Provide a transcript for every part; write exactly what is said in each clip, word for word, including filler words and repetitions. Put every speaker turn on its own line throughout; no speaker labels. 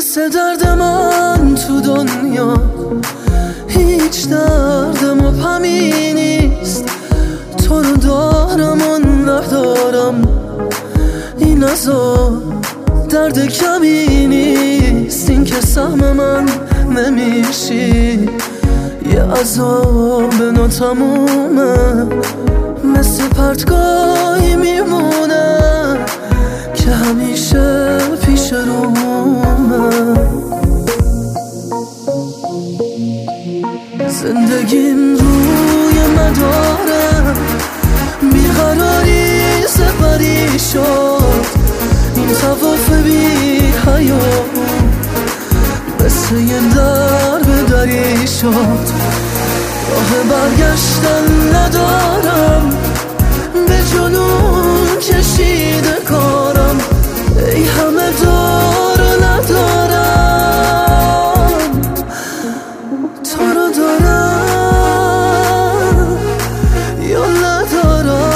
مثل درد من تو دنیا هیچ دردم و پمی نیست. تو رو دارم و ندارم، این عذاب درد کمی نیست. این که سهم من نمیشی، یه عذاب ناتمومه، مثل پرتگاهی میمونه که همیشه پیش رومه. زندگیم روی مداره بیقراری سپری شد، این طواف بی حیات مثل یه در به دری شد. راه برگشتن ندارم، به جنون کشیده کارم، ای همه دار و ندارم. تو رو دارم یا ندارم.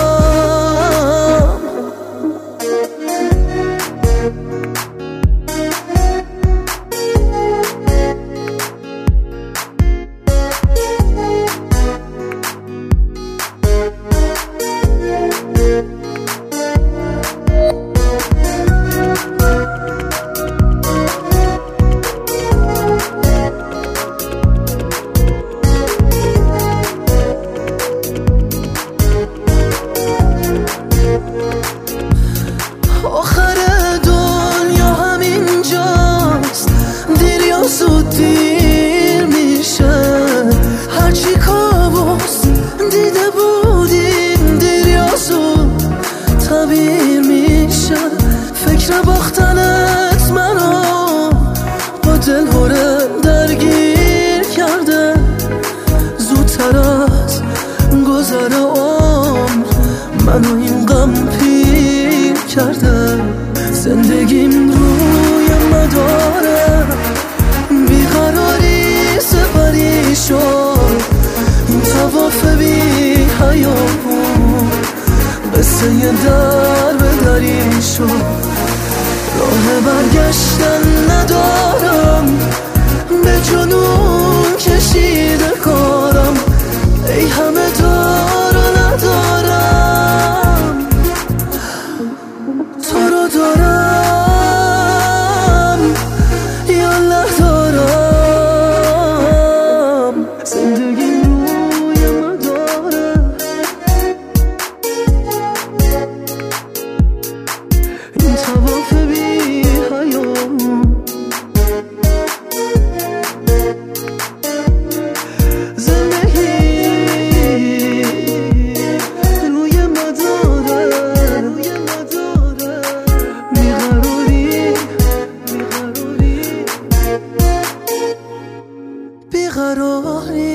آخر دنیا همینجاست، دیر یا زود دیر میشه. هرچی کابوس دیده بودیم دیر یا زود تعبیر میشه. فکر باختنت منو با دل هره درگیر کرده، زودتر از گذر عمر منو این غم پیر کرده. زندگیم روی مداره بیقراری سپری شد، این طواف بی حیات مثل یه در به دری شد. راه برگشتن ندارم، به جنون کشیده کارم، ای همه دار و ندارم. تو رو دارم یا ندارم. زندگی روی مداره این طواف بی حیات بیقراری